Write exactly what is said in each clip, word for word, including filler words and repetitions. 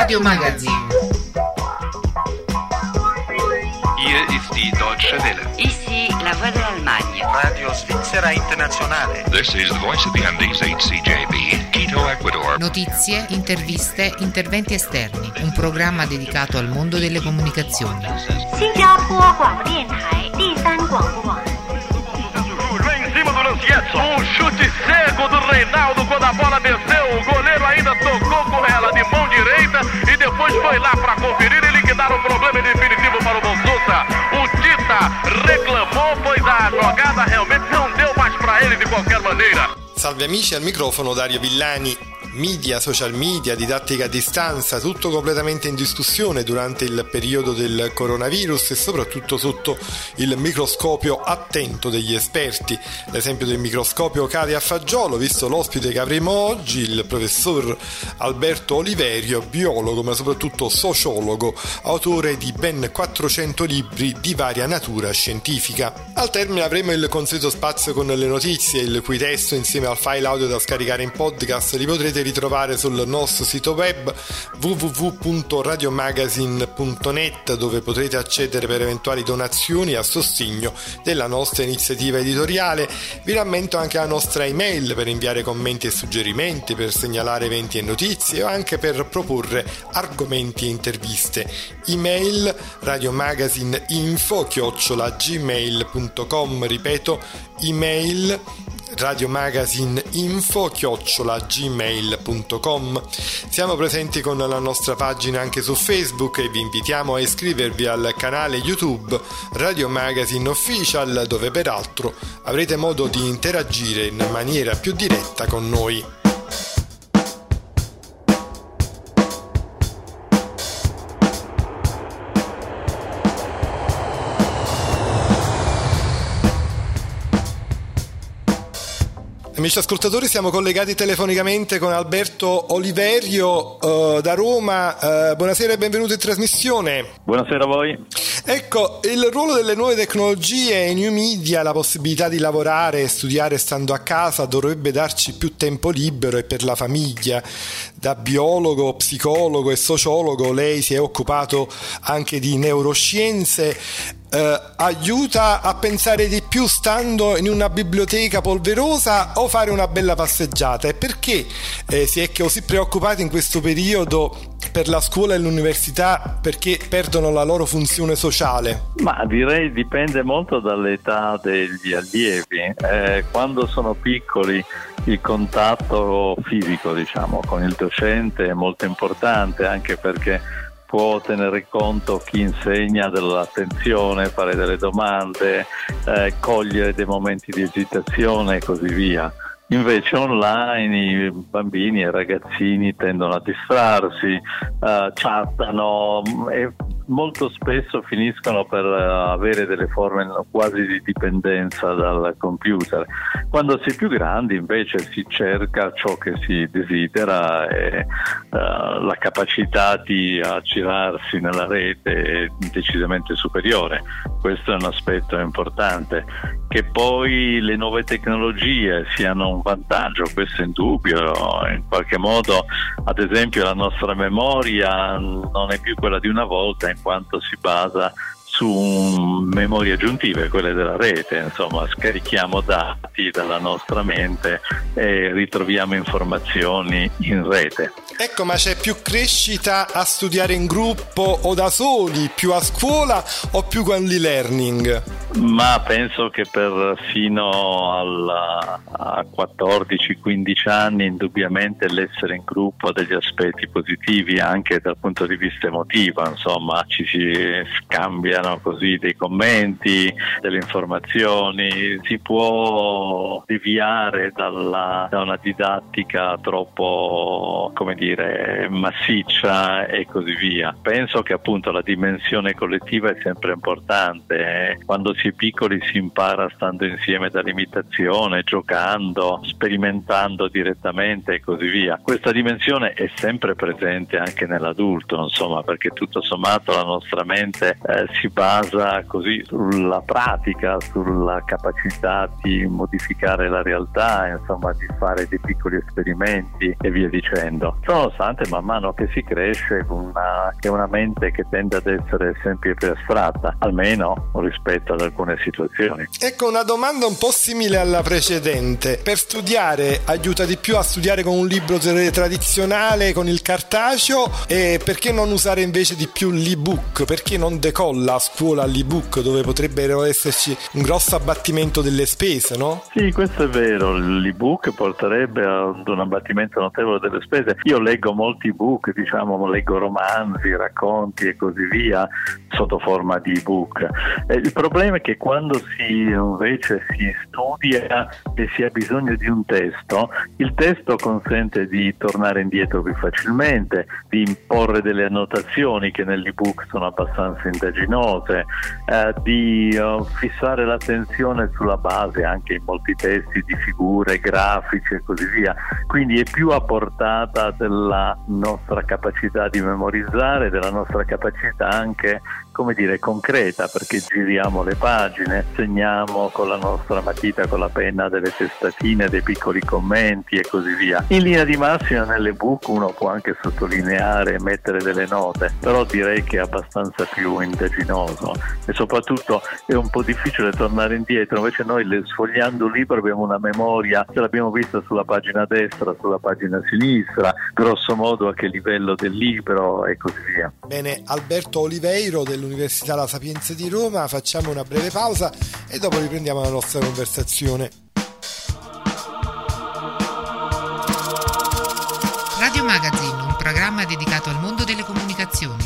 Radio Magazine. Hier ist die Deutsche Welle. Ici la voix de l'Allemagne. Radio Svizzera Internazionale. This is the voice of the Andes H C J B, Quito, Ecuador. Notizie, interviste, interventi esterni. Un programma dedicato al mondo delle comunicazioni. 新加坡广播电台第三广播网。 Em cima do Lancietto, um chute cego do Reinaldo quando a bola desceu, o goleiro ainda tocou com ela de mão direita e depois foi lá para conferir e liquidar o problema definitivo para o Bolsonaro. O Tita reclamou, pois a jogada realmente não deu mais para ele de qualquer maneira. Salve amici, al microfono Dario Villani. Media, social media, didattica a distanza, tutto completamente in discussione durante il periodo del coronavirus e soprattutto sotto il microscopio attento degli esperti. L'esempio del microscopio cade a fagiolo, visto l'ospite che avremo oggi, il professor Alberto Oliverio, biologo ma soprattutto sociologo, autore di ben quattrocento libri di varia natura scientifica. Al termine avremo il consueto spazio con le notizie, il cui testo insieme al file audio da scaricare in podcast li potrete ritrovare sul nostro sito web w w w punto radiomagazine punto net, dove potrete accedere per eventuali donazioni a sostegno della nostra iniziativa editoriale. Vi rammento anche la nostra email per inviare commenti e suggerimenti, per segnalare eventi e notizie o anche per proporre argomenti e interviste. Email radiomagazineinfo chiocciola gmail punto com, ripeto email radiomagazineinfo chiocciola gmail punto com. Siamo presenti con la nostra pagina anche su Facebook e vi invitiamo a iscrivervi al canale YouTube Radio Magazine Official, dove peraltro avrete modo di interagire in maniera più diretta con noi. Amici ascoltatori, siamo collegati telefonicamente con Alberto Oliverio uh, da Roma. Uh, buonasera e benvenuto in trasmissione. Buonasera a voi. Ecco, il ruolo delle nuove tecnologie e new media, la possibilità di lavorare e studiare stando a casa, dovrebbe darci più tempo libero e per la famiglia. Da biologo, psicologo e sociologo lei si è occupato anche di neuroscienze. Uh, aiuta a pensare di più stando in una biblioteca polverosa o fare una bella passeggiata? E perché eh, si è così preoccupati in questo periodo per la scuola e l'università, perché perdono la loro funzione sociale? Ma direi dipende molto dall'età degli allievi. Eh, quando sono piccoli il contatto fisico, diciamo, con il docente è molto importante, anche perché può tenere conto chi insegna dell'attenzione, fare delle domande, eh, cogliere dei momenti di esitazione e così via. Invece online i bambini e i ragazzini tendono a distrarsi, eh, chattano e molto spesso finiscono per avere delle forme quasi di dipendenza dal computer. Quando si è più grandi invece si cerca ciò che si desidera e uh, la capacità di aggirarsi nella rete è decisamente superiore. Questo è un aspetto importante. Che poi le nuove tecnologie siano un vantaggio, questo è indubbio. In qualche modo, ad esempio, la nostra memoria non è più quella di una volta, in quanto si basa su memorie aggiuntive, quelle della rete. Insomma, scarichiamo dati dalla nostra mente e ritroviamo informazioni in rete. Ecco, ma c'è più crescita a studiare in gruppo o da soli, più a scuola o più con l'e-learning? Ma penso che per fino alla, a quattordici quindici anni indubbiamente l'essere in gruppo ha degli aspetti positivi anche dal punto di vista emotivo. Insomma, ci si scambiano così dei commenti, delle informazioni, si può deviare dalla, da una didattica troppo, come dire, massiccia e così via. Penso che appunto la dimensione collettiva è sempre importante. Quando si è piccoli si impara stando insieme dall'imitazione, giocando, sperimentando direttamente e così via. Questa dimensione è sempre presente anche nell'adulto, insomma, perché tutto sommato la nostra mente eh, si basa così sulla pratica, sulla capacità di modificare la realtà, insomma, di fare dei piccoli esperimenti e via dicendo. Nonostante man mano che si cresce una, è una mente che tende ad essere sempre più astratta, almeno rispetto ad alcune situazioni. Ecco, una domanda un po' simile alla precedente. Per studiare aiuta di più a studiare con un libro tradizionale, con il cartaceo, e perché non usare invece di più l'ebook? Perché non decolla a scuola l'ebook, dove potrebbero esserci un grosso abbattimento delle spese, no? Sì, questo è vero, l'ebook porterebbe ad un abbattimento notevole delle spese. Io leggo molti ebook, diciamo, leggo romanzi, racconti e così via sotto forma di ebook. Eh, il problema è che quando si invece si studia e si ha bisogno di un testo, il testo consente di tornare indietro più facilmente, di imporre delle annotazioni che nell'ebook sono abbastanza indaginose, eh, di uh, fissare l'attenzione sulla base anche in molti testi di figure, grafici e così via. Quindi è più a portata della nostra capacità di memorizzare, della nostra capacità anche, come dire, concreta, perché giriamo le pagine, segniamo con la nostra matita, con la penna, delle testatine, dei piccoli commenti e così via. In linea di massima nell'ebook uno può anche sottolineare e mettere delle note, però direi che è abbastanza più indaginoso e soprattutto è un po' difficile tornare indietro. Invece noi, sfogliando un libro, abbiamo una memoria, ce l'abbiamo vista sulla pagina destra, sulla pagina sinistra, grosso modo a che livello del libro e così via. Bene, Alberto Oliveiro dell'Università La Sapienza di Roma, facciamo una breve pausa e dopo riprendiamo la nostra conversazione. Radio Magazine, un programma dedicato al mondo delle comunicazioni.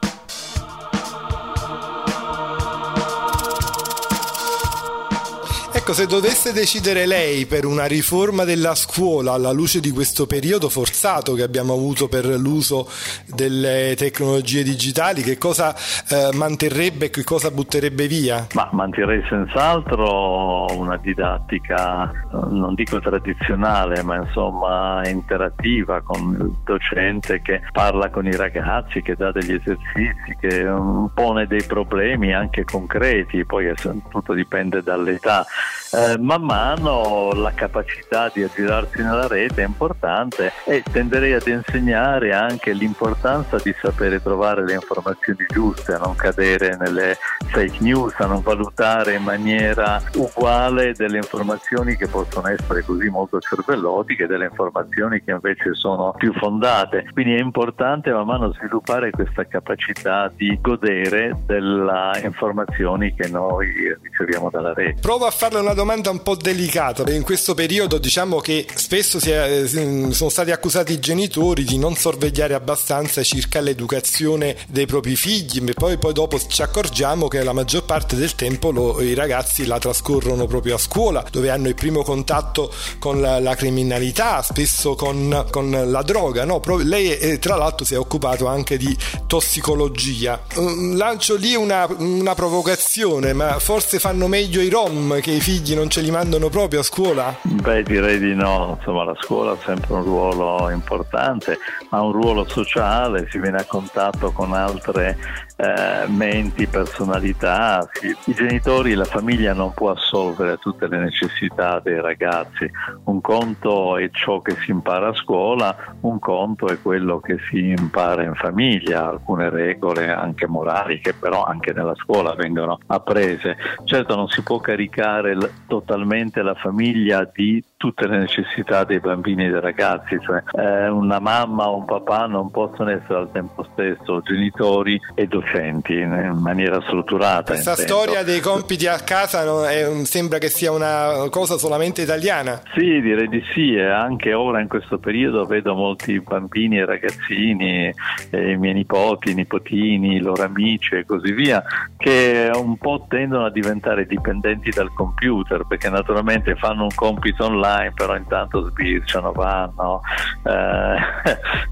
Ecco, se dovesse decidere lei per una riforma della scuola alla luce di questo periodo forzato che abbiamo avuto per l'uso delle tecnologie digitali, che cosa eh, manterrebbe e che cosa butterebbe via? Ma manterrei senz'altro una didattica, non dico tradizionale, ma insomma interattiva, con il docente che parla con i ragazzi, che dà degli esercizi, che um, pone dei problemi anche concreti, poi tutto dipende dall'età. Eh, man mano la capacità di aggirarsi nella rete è importante e tenderei ad insegnare anche l'importanza di sapere trovare le informazioni giuste, a non cadere nelle fake news, a non valutare in maniera uguale delle informazioni che possono essere così molto cervellotiche e delle informazioni che invece sono più fondate. Quindi è importante man mano sviluppare questa capacità di godere delle informazioni che noi riceviamo dalla rete. Provo a farle una domanda un po' delicata. In questo periodo diciamo che spesso si è, sono stati accusati i genitori di non sorvegliare abbastanza circa l'educazione dei propri figli, e poi, poi dopo ci accorgiamo che la maggior parte del tempo lo, i ragazzi la trascorrono proprio a scuola, dove hanno il primo contatto con la, la criminalità, spesso con, con la droga, no? Lei eh, tra l'altro si è occupato anche di tossicologia. Um, lancio lì una, una provocazione, ma forse fanno meglio i rom che i figli non ce li mandano proprio a scuola? Beh, direi di no. Insomma, la scuola ha sempre un ruolo importante, ha un ruolo sociale, si viene a contatto con altre eh, menti, personalità. Sì. I genitori, la famiglia non può assolvere a tutte le necessità dei ragazzi. Un conto è ciò che si impara a scuola, un conto è quello che si impara in famiglia, alcune regole anche morali che però anche nella scuola vengono apprese. Certo, non si può caricare l- totalmente la famiglia di tutte le necessità dei bambini e dei ragazzi, cioè eh, una mamma o un papà non possono essere al tempo stesso genitori e docenti in maniera strutturata. Questa intendo. storia dei compiti a casa no, è, sembra che sia una cosa solamente italiana? Sì, direi di sì, e anche ora in questo periodo vedo molti bambini e ragazzini, eh, i miei nipoti, nipotini, i loro amici e così via, che un po' tendono a diventare dipendenti dal computer, perché naturalmente fanno un compito online, però intanto sbirciano, vanno, eh,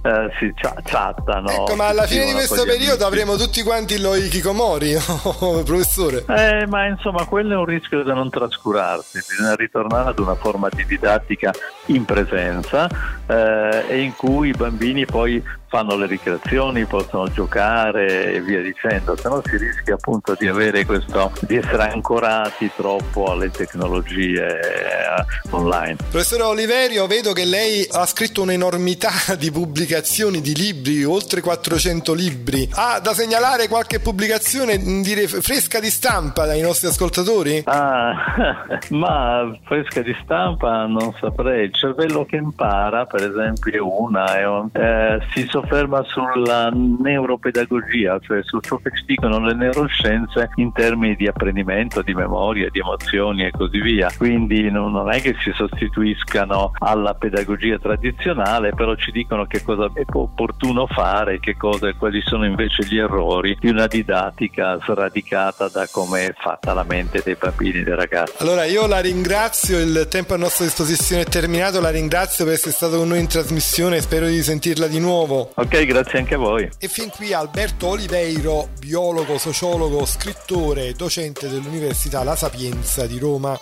eh, si chattano. Ecco, ma alla fine di questo periodo amici. avremo tutti quanti lo hikikomori, oh, professore. Eh, ma insomma, quello è un rischio da non trascurarsi. Bisogna ritornare ad una forma di didattica in presenza eh, e in cui i bambini poi fanno le ricreazioni, possono giocare e via dicendo, se no si rischia appunto di avere questo, di essere ancorati troppo alle tecnologie eh, online. Professore Oliverio, vedo che lei ha scritto un'enormità di pubblicazioni, di libri, oltre quattrocento libri. Ha da segnalare qualche pubblicazione, dire, fresca di stampa dai nostri ascoltatori? Ah, ma fresca di stampa non saprei. Il cervello che impara, per esempio, è una, è un, eh, si sofferma sulla neuropedagogia, cioè su ciò che ci dicono le neuroscienze in termini di apprendimento, di memoria, di emozioni e così via. Quindi non è che si sostituiscano alla pedagogia tradizionale, però ci dicono che cosa è opportuno fare, che cosa, quali sono invece gli errori di una didattica sradicata da come è fatta la mente dei bambini e dei ragazzi. Allora io la ringrazio, il tempo a nostra disposizione è terminato, la ringrazio per essere stato con noi in trasmissione, spero di sentirla di nuovo. Ok, grazie anche a voi. E fin qui Alberto Oliveiro, biologo, sociologo, scrittore, docente dell'Università La Sapienza di Roma.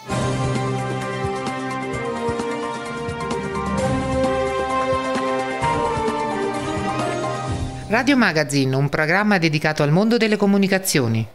Radio Magazine, un programma dedicato al mondo delle comunicazioni.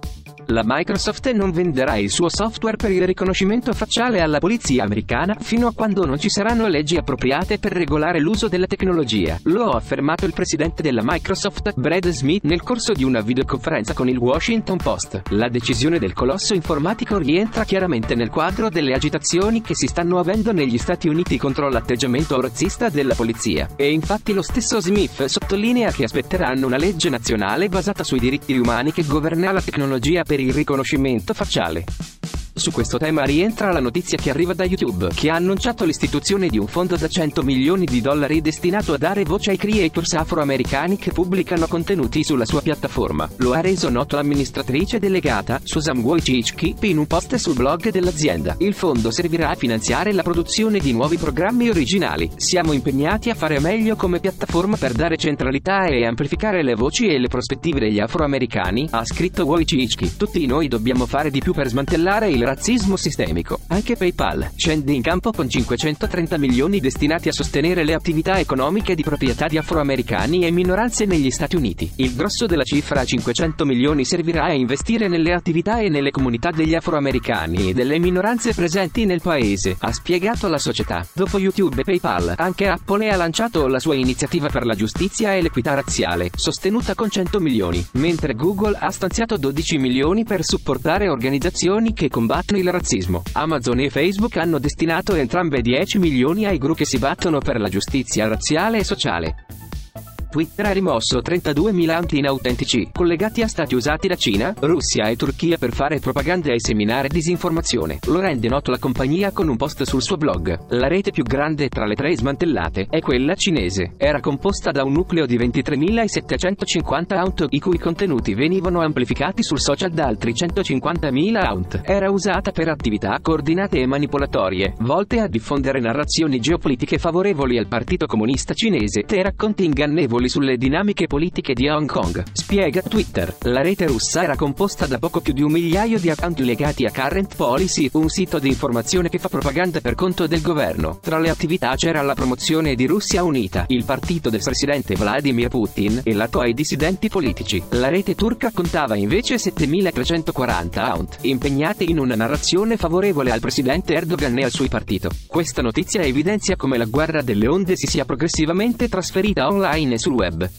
La Microsoft non venderà il suo software per il riconoscimento facciale alla polizia americana fino a quando non ci saranno leggi appropriate per regolare l'uso della tecnologia. Lo ha affermato il presidente della Microsoft, Brad Smith, nel corso di una videoconferenza con il Washington Post. La decisione del colosso informatico rientra chiaramente nel quadro delle agitazioni che si stanno avendo negli Stati Uniti contro l'atteggiamento razzista della polizia. E infatti lo stesso Smith sottolinea che aspetteranno una legge nazionale basata sui diritti umani che governerà la tecnologia per il riconoscimento facciale. Su questo tema rientra la notizia che arriva da YouTube, che ha annunciato l'istituzione di un fondo da cento milioni di dollari destinato a dare voce ai creators afroamericani che pubblicano contenuti sulla sua piattaforma. Lo ha reso noto l'amministratrice delegata, Susan Wojcicki, in un post sul blog dell'azienda. Il fondo servirà a finanziare la produzione di nuovi programmi originali. Siamo impegnati a fare meglio come piattaforma per dare centralità e amplificare le voci e le prospettive degli afroamericani, ha scritto Wojcicki. Tutti noi dobbiamo fare di più per smantellare il razzismo sistemico. Anche PayPal scende in campo con cinquecentotrenta milioni destinati a sostenere le attività economiche di proprietà di afroamericani e minoranze negli Stati Uniti. Il grosso della cifra, cinquecento milioni, servirà a investire nelle attività e nelle comunità degli afroamericani e delle minoranze presenti nel paese, ha spiegato la società. Dopo YouTube e PayPal, anche Apple ha lanciato la sua iniziativa per la giustizia e l'equità razziale, sostenuta con cento milioni, mentre Google ha stanziato dodici milioni per supportare organizzazioni che combattono il razzismo. Amazon e Facebook hanno destinato entrambe dieci milioni ai gruppi che si battono per la giustizia razziale e sociale. Twitter ha rimosso trentaduemila account inautentici, collegati a stati usati da Cina, Russia e Turchia per fare propaganda e seminare disinformazione. Lo rende noto la compagnia con un post sul suo blog. La rete più grande tra le tre smantellate è quella cinese. Era composta da un nucleo di ventitremilasettecentocinquanta account, i cui contenuti venivano amplificati sul social da altri centocinquantamila account. Era usata per attività coordinate e manipolatorie, volte a diffondere narrazioni geopolitiche favorevoli al Partito Comunista Cinese e racconti ingannevoli sulle dinamiche politiche di Hong Kong. Spiega Twitter. La rete russa era composta da poco più di un migliaio di account legati a Current Policy, un sito di informazione che fa propaganda per conto del governo. Tra le attività c'era la promozione di Russia Unita, il partito del presidente Vladimir Putin, e l'atto ai dissidenti politici. La rete turca contava invece settemilatrecentoquaranta account, impegnati in una narrazione favorevole al presidente Erdogan e al suo partito. Questa notizia evidenzia come la guerra delle onde si sia progressivamente trasferita online e sul web.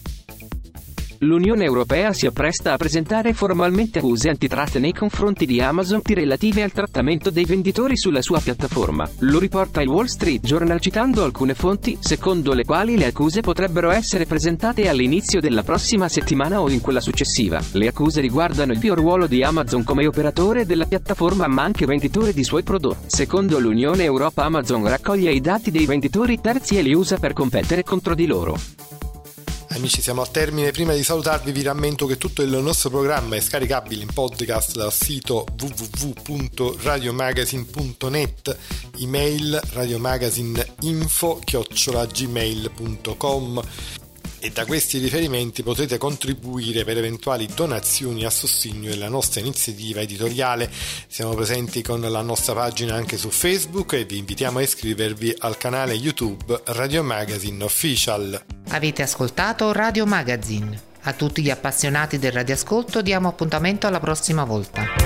L'Unione Europea si appresta a presentare formalmente accuse antitrust nei confronti di Amazon relative al trattamento dei venditori sulla sua piattaforma. Lo riporta il Wall Street Journal citando alcune fonti, secondo le quali le accuse potrebbero essere presentate all'inizio della prossima settimana o in quella successiva. Le accuse riguardano il ruolo di Amazon come operatore della piattaforma ma anche venditore di suoi prodotti. Secondo l'Unione Europea, Amazon raccoglie i dati dei venditori terzi e li usa per competere contro di loro. Amici, siamo al termine. Prima di salutarvi vi rammento che tutto il nostro programma è scaricabile in podcast dal sito w w w punto radiomagazine punto net, email radiomagazineinfo chiocciola gmail punto com, e da questi riferimenti potrete contribuire per eventuali donazioni a sostegno della nostra iniziativa editoriale. Siamo presenti con la nostra pagina anche su Facebook e vi invitiamo a iscrivervi al canale YouTube Radio Magazine Official. Avete ascoltato Radio Magazine. A tutti gli appassionati del radioascolto diamo appuntamento alla prossima volta.